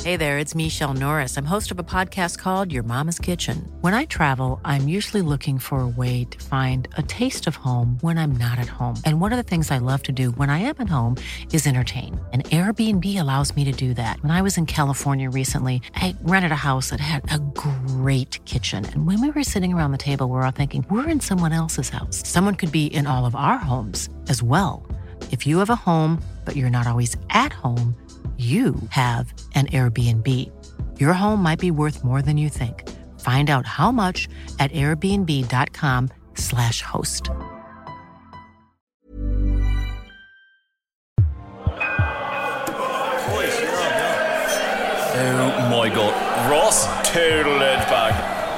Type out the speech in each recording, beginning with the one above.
Hey there, it's Michelle Norris. I'm host of a podcast called Your Mama's Kitchen. When I travel, I'm usually looking for a way to find a taste of home when I'm not at home. And one of the things I love to do when I am at home is entertain. And Airbnb allows me to do that. When I was in California recently, I rented a house that had a great kitchen. And when we were sitting around the table, we were all thinking, we're in someone else's house. Someone could be in all of our homes as well. If you have a home, but you're not always at home, you have an Airbnb. Your home might be worth more than you think. Find out how much at airbnb.com/host. Oh my God, Ross total edge back.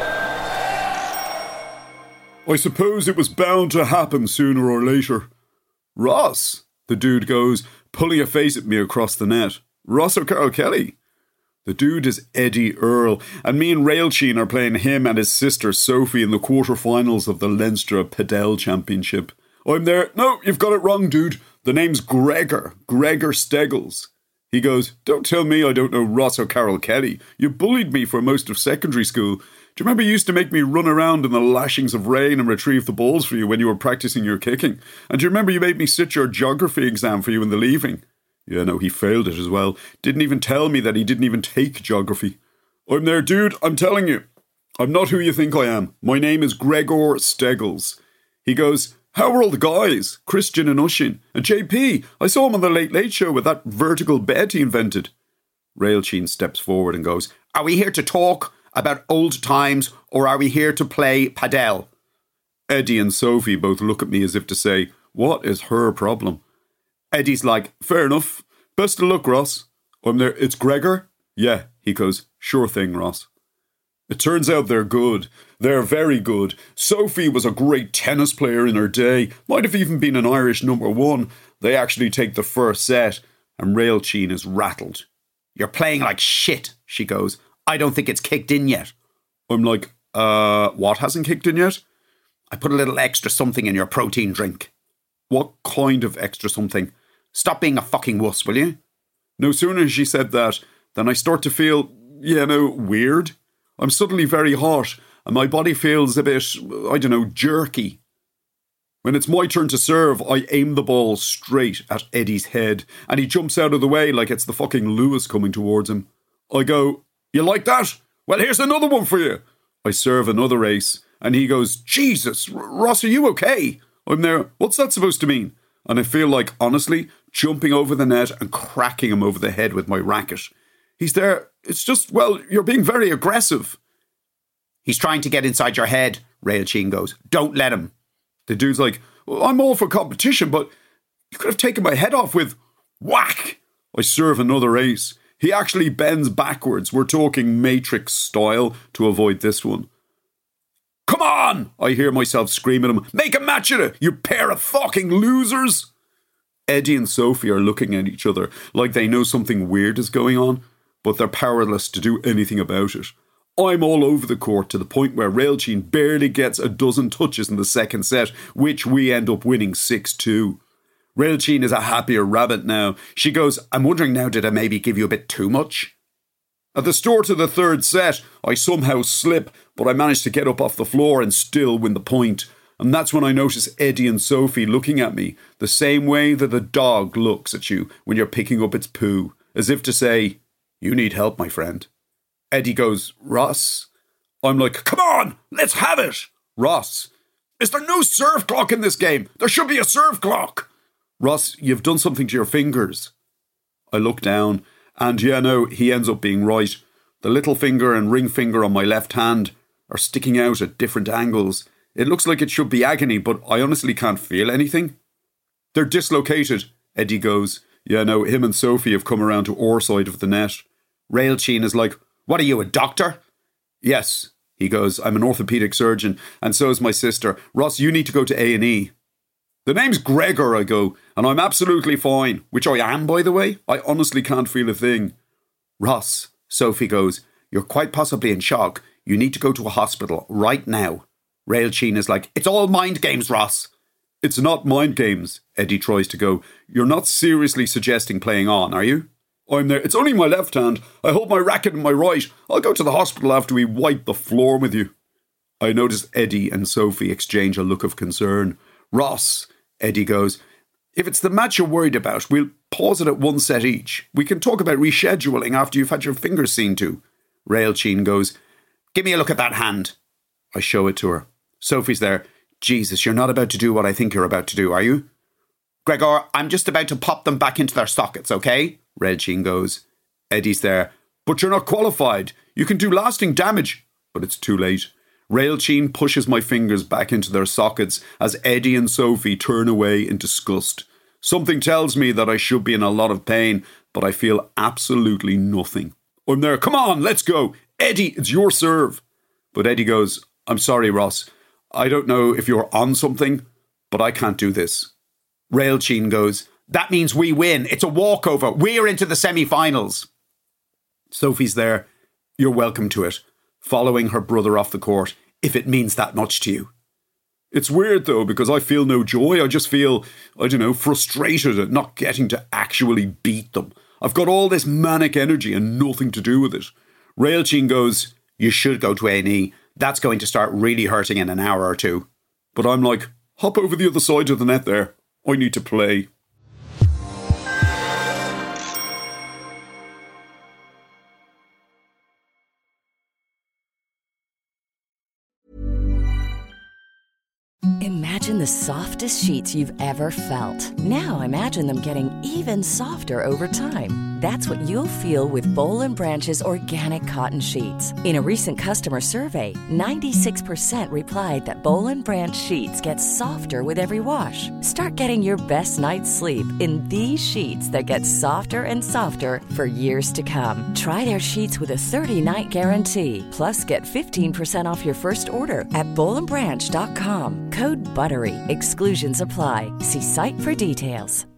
I suppose it was bound to happen sooner or later. Ross, the dude goes, pulling a face at me across the net. Ross O'Carroll Kelly. The dude is Eddie Earle, and me and Railcheen are playing him and his sister Sophie in the quarterfinals of the Leinster Padel Championship. I'm there. No, you've got it wrong, dude. The name's Gregor Steggles. He goes, don't tell me I don't know Ross O'Carroll Kelly. You bullied me for most of secondary school. Do you remember you used to make me run around in the lashings of rain and retrieve the balls for you when you were practicing your kicking? And do you remember you made me sit your geography exam for you in the leaving? Yeah, no, he failed it as well. Didn't even tell me that he didn't even take geography. I'm there, dude, I'm telling you. I'm not who you think I am. My name is Gregor Steggles. He goes, how are all the guys? Christian and Ushin. And JP, I saw him on the Late Late Show with that vertical bed he invented. Railcheen steps forward and goes, are we here to talk about old times or are we here to play padel? Eddie and Sophie both look at me as if to say, what is her problem? Eddie's like, fair enough. Best of luck, Ross. I'm there, it's Gregor? Yeah, he goes, sure thing, Ross. It turns out they're good. They're very good. Sophie was a great tennis player in her day. Might have even been an Irish number one. They actually take the first set, and Railcheen is rattled. You're playing like shit, she goes. I don't think it's kicked in yet. I'm like, what hasn't kicked in yet? I put a little extra something in your protein drink. What kind of extra something? Stop being a fucking wuss, will you? No sooner as she said that, than I start to feel, weird. I'm suddenly very hot, and my body feels a bit, jerky. When it's my turn to serve, I aim the ball straight at Eddie's head, and he jumps out of the way like it's the fucking Lewis coming towards him. I go, you like that? Well, here's another one for you. I serve another ace, and he goes, Jesus, Ross, are you okay? I'm there, what's that supposed to mean? And I feel like, honestly, jumping over the net and cracking him over the head with my racket. He's there, it's just, you're being very aggressive. He's trying to get inside your head, Railcheen goes. Don't let him. The dude's like, I'm all for competition, but you could have taken my head off with whack. I serve another ace. He actually bends backwards. We're talking Matrix style to avoid this one. Come on! I hear myself scream at him. Make a match of it, you pair of fucking losers! Eddie and Sophie are looking at each other like they know something weird is going on, but they're powerless to do anything about it. I'm all over the court to the point where Railcheen barely gets a dozen touches in the second set, which we end up winning 6-2. Railcheen is a happier rabbit now. She goes, I'm wondering now, did I maybe give you a bit too much? At the start of the third set, I somehow slip, but I manage to get up off the floor and still win the point. And that's when I notice Eddie and Sophie looking at me the same way that a dog looks at you when you're picking up its poo, as if to say, you need help, my friend. Eddie goes, Ross? I'm like, come on, let's have it. Ross, is there no serve clock in this game? There should be a serve clock. Ross, you've done something to your fingers. I look down, and he ends up being right. The little finger and ring finger on my left hand are sticking out at different angles. It looks like it should be agony, but I honestly can't feel anything. They're dislocated, Eddie goes. Him and Sophie have come around to our side of the net. Railcheen is like, what are you, a doctor? Yes, he goes, I'm an orthopaedic surgeon, and so is my sister. Ross, you need to go to A&E. The name's Gregor, I go, and I'm absolutely fine, which I am, by the way. I honestly can't feel a thing. Ross, Sophie goes, you're quite possibly in shock. You need to go to a hospital right now. Railcheen is like, it's all mind games, Ross. It's not mind games, Eddie tries to go. You're not seriously suggesting playing on, are you? I'm there. It's only my left hand. I hold my racket in my right. I'll go to the hospital after we wipe the floor with you. I notice Eddie and Sophie exchange a look of concern. Ross, Eddie goes, if it's the match you're worried about, we'll pause it at 1 set each. We can talk about rescheduling after you've had your fingers seen to. Railcheen goes, give me a look at that hand. I show it to her. Sophie's there. Jesus, you're not about to do what I think you're about to do, are you? Gregor, I'm just about to pop them back into their sockets, okay? Railcheen goes. Eddie's there. But you're not qualified. You can do lasting damage. But it's too late. Railcheen pushes my fingers back into their sockets as Eddie and Sophie turn away in disgust. Something tells me that I should be in a lot of pain, but I feel absolutely nothing. I'm there. Come on, let's go. Eddie, it's your serve. But Eddie goes, I'm sorry, Ross. I don't know if you're on something, but I can't do this. Railcheen goes, that means we win. It's a walkover. We're into the semi-finals. Sophie's there. You're welcome to it. Following her brother off the court, if it means that much to you. It's weird though, because I feel no joy. I just feel, frustrated at not getting to actually beat them. I've got all this manic energy and nothing to do with it. Railcheen goes, you should go to A&E. That's going to start really hurting in an hour or two. But I'm like, hop over the other side of the net there. I need to play. Imagine the softest sheets you've ever felt. Now imagine them getting even softer over time. That's what you'll feel with Boll & Branch's organic cotton sheets. In a recent customer survey, 96% replied that Boll & Branch sheets get softer with every wash. Start getting your best night's sleep in these sheets that get softer and softer for years to come. Try their sheets with a 30-night guarantee. Plus, get 15% off your first order at bollandbranch.com. Code BUTTERY. Exclusions apply. See site for details.